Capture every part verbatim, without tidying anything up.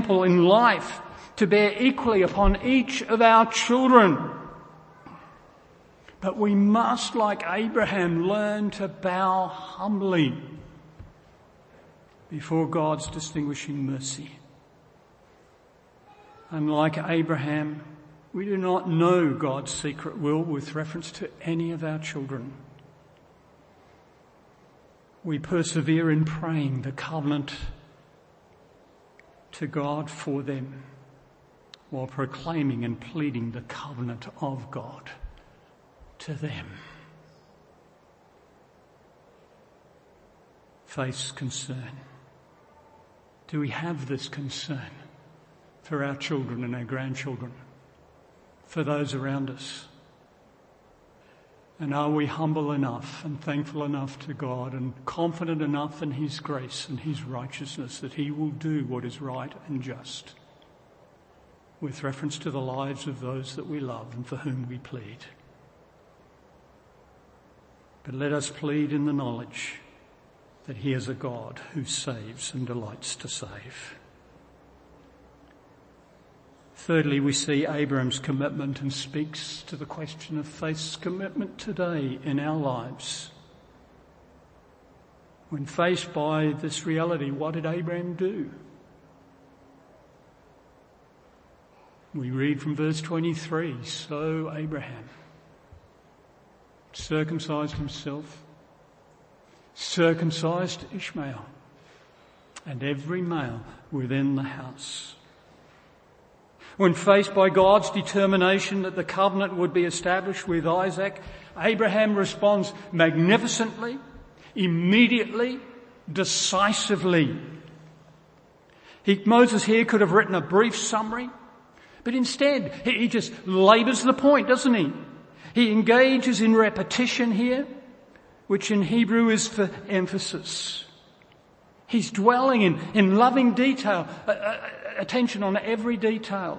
example in life to bear equally upon each of our children. But we must, like Abraham, learn to bow humbly before God's distinguishing mercy. And like Abraham, we do not know God's secret will with reference to any of our children. We persevere in praying the covenant to God for them, while proclaiming and pleading the covenant of God to them. Faith's concern. Do we have this concern for our children and our grandchildren, for those around us? And are we humble enough and thankful enough to God and confident enough in His grace and His righteousness that He will do what is right and just with reference to the lives of those that we love and for whom we plead? But let us plead in the knowledge that He is a God who saves and delights to save. Thirdly, we see Abraham's commitment and speaks to the question of faith's commitment today in our lives. When faced by this reality, what did Abraham do? We read from verse twenty-three, so Abraham circumcised himself, circumcised Ishmael, and every male within the house. When faced by God's determination that the covenant would be established with Isaac, Abraham responds magnificently, immediately, decisively. He, Moses here could have written a brief summary, but instead he, he just labours the point, doesn't he? He engages in repetition here, which in Hebrew is for emphasis. He's dwelling in, in loving detail, uh, uh, attention on every detail.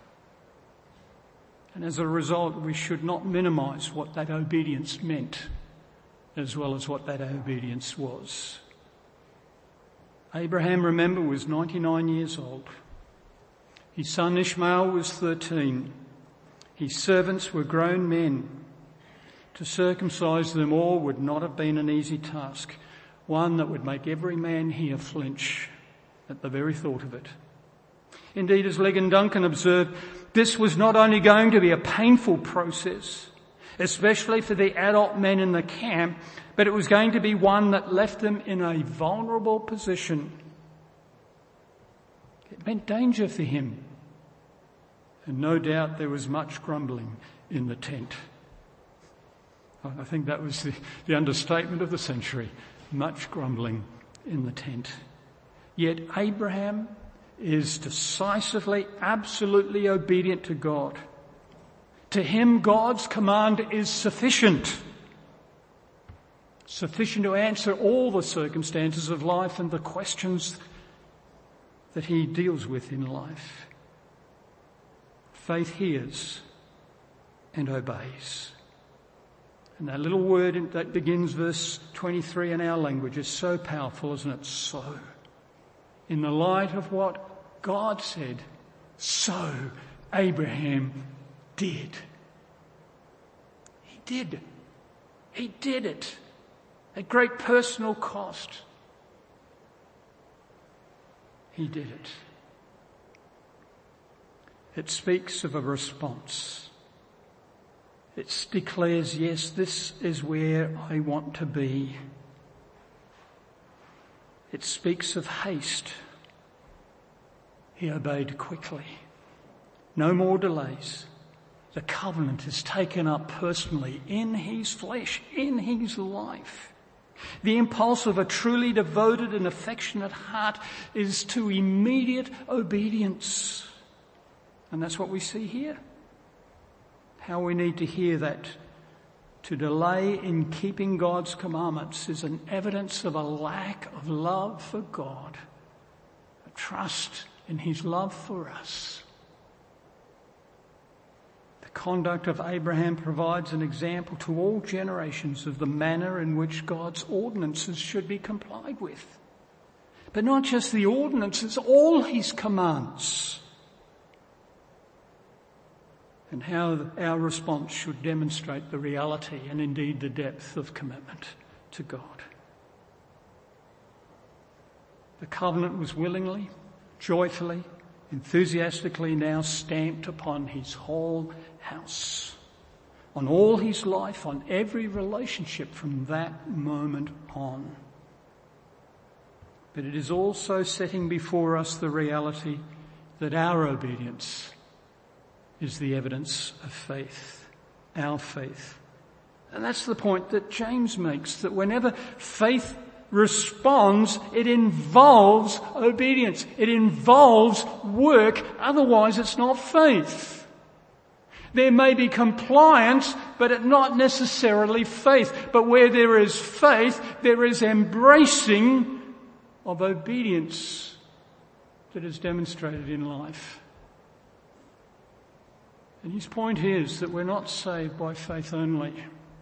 And as a result, we should not minimise what that obedience meant, as well as what that obedience was. Abraham, remember, was ninety-nine years old. His son Ishmael was thirteen. His servants were grown men. To circumcise them all would not have been an easy task, one that would make every man here flinch at the very thought of it. Indeed, as Ligon Duncan observed, this was not only going to be a painful process, especially for the adult men in the camp, but it was going to be one that left them in a vulnerable position. It meant danger for him. And no doubt there was much grumbling in the tent. I think that was the, the understatement of the century. Much grumbling in the tent. Yet Abraham is decisively, absolutely obedient to God. To him, God's command is sufficient. Sufficient to answer all the circumstances of life and the questions that he deals with in life. Faith hears and obeys. And that little word that begins verse twenty-three in our language is so powerful, isn't it? So. In the light of what God said, so Abraham did. He did. He did it at great personal cost. He did it. It speaks of a response. It declares, yes, this is where I want to be. It speaks of haste. He obeyed quickly. No more delays. The covenant is taken up personally in his flesh, in his life. The impulse of a truly devoted and affectionate heart is to immediate obedience. And that's what we see here. How we need to hear that. To delay in keeping God's commandments is an evidence of a lack of love for God, a trust in his love for us. The conduct of Abraham provides an example to all generations of the manner in which God's ordinances should be complied with. But not just the ordinances, all his commands. And how our response should demonstrate the reality and indeed the depth of commitment to God. The covenant was willingly, joyfully, enthusiastically now stamped upon his whole house, on all his life, on every relationship from that moment on. But it is also setting before us the reality that our obedience is the evidence of faith, our faith. And that's the point that James makes, that whenever faith responds, it involves obedience. It involves work, otherwise it's not faith. There may be compliance, but it's not necessarily faith. But where there is faith, there is embracing of obedience that is demonstrated in life. And his point is that we're not saved by faith only.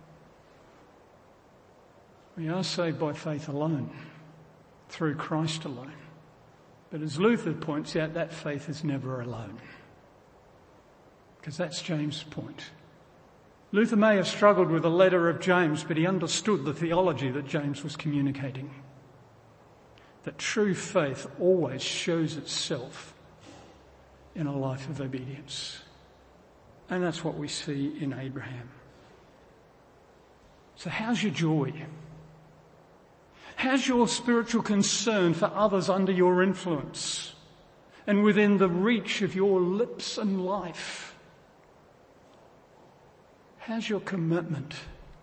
We are saved by faith alone, through Christ alone. But as Luther points out, that faith is never alone. Because that's James' point. Luther may have struggled with the letter of James, but he understood the theology that James was communicating. That true faith always shows itself in a life of obedience. And that's what we see in Abraham. So how's your joy? How's your spiritual concern for others under your influence and within the reach of your lips and life? How's your commitment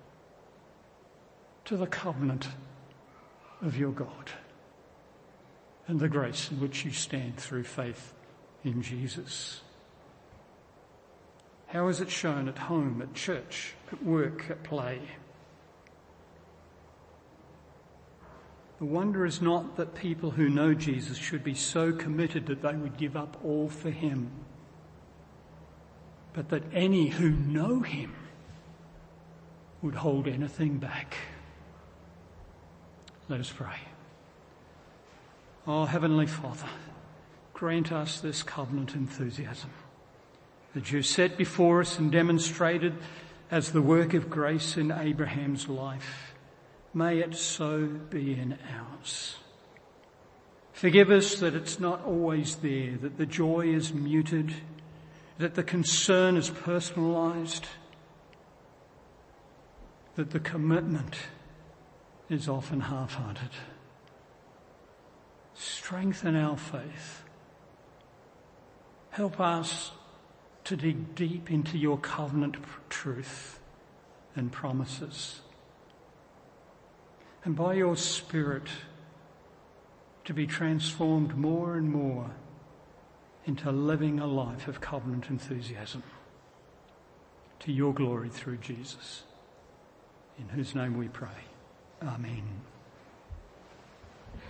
to the covenant of your God and the grace in which you stand through faith in Jesus? How is it shown at home, at church, at work, at play? The wonder is not that people who know Jesus should be so committed that they would give up all for him, but that any who know him would hold anything back. Let us pray. Oh, Heavenly Father, grant us this covenant enthusiasm that you set before us and demonstrated as the work of grace in Abraham's life. May it so be in ours. Forgive us that it's not always there, that the joy is muted, that the concern is personalised, that the commitment is often half-hearted. Strengthen our faith. Help us to dig deep into your covenant truth and promises. And by your Spirit, to be transformed more and more into living a life of covenant enthusiasm to your glory through Jesus, in whose name we pray. Amen.